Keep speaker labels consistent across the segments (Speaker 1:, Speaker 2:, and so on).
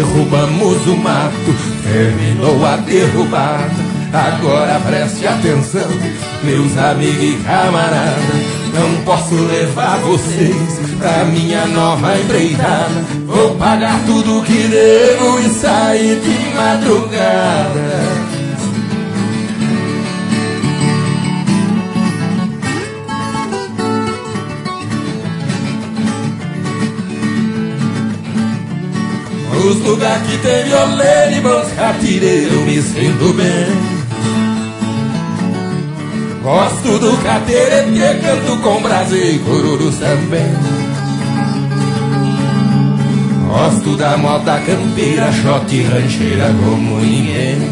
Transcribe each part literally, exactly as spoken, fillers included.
Speaker 1: derrubamos o mato, terminou a derrubada. Agora preste atenção, meus amigos e camaradas. Não posso levar vocês pra minha nova empreitada. Vou pagar tudo que devo e sair de madrugada. Nos lugares que tem violeiro e bons catireiros eu me sinto bem. Gosto do cateretê, canto com prazer e corurus também. Gosto da moda campeira, shot e rancheira como ninguém.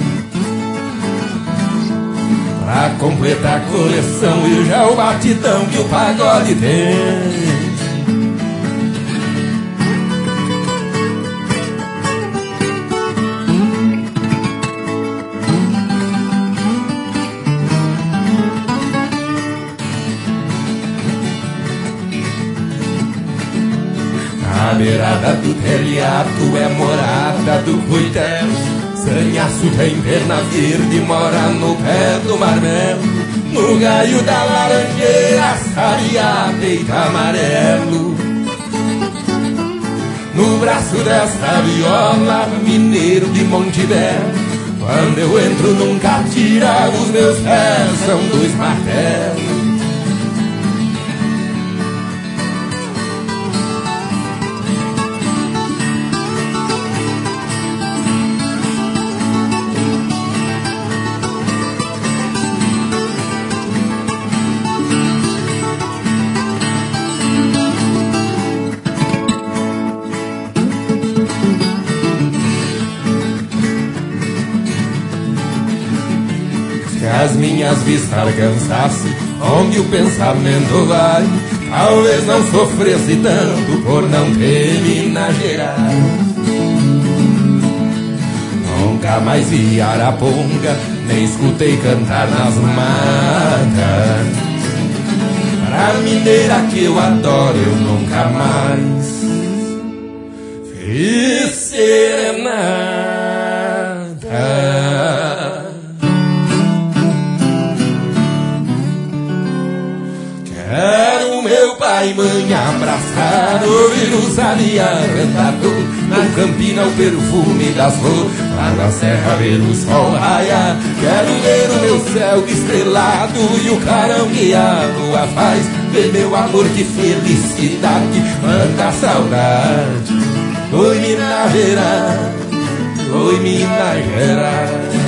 Speaker 1: Pra completar a coleção e já o batidão que o pagode tem. A beirada do telhado é morada do coitelo. Sanhaço tem perna verde, mora no pé do marmelo. No galho da laranjeira, sabiá deita amarelo. No braço dessa viola, mineiro de Montebello. Quando eu entro num catira, os meus pés são dois martelos. Se as minhas vistas alcançassem onde o pensamento vai, talvez não sofresse tanto por não ter Minas Gerais. Nunca mais vi Araponga, nem escutei cantar nas matas. Pra mineira que eu adoro, eu nunca mais fiz serenata. Quero meu pai e mãe abraçar, ouvir o sabiá cantador, na campina o perfume das flores, lá na serra ver o sol raiar. Quero ver o meu céu estrelado e o clarão que a lua faz, ver meu amor de felicidade, quanta saudade. Oi Minas Gerais, oi Minas Gerais.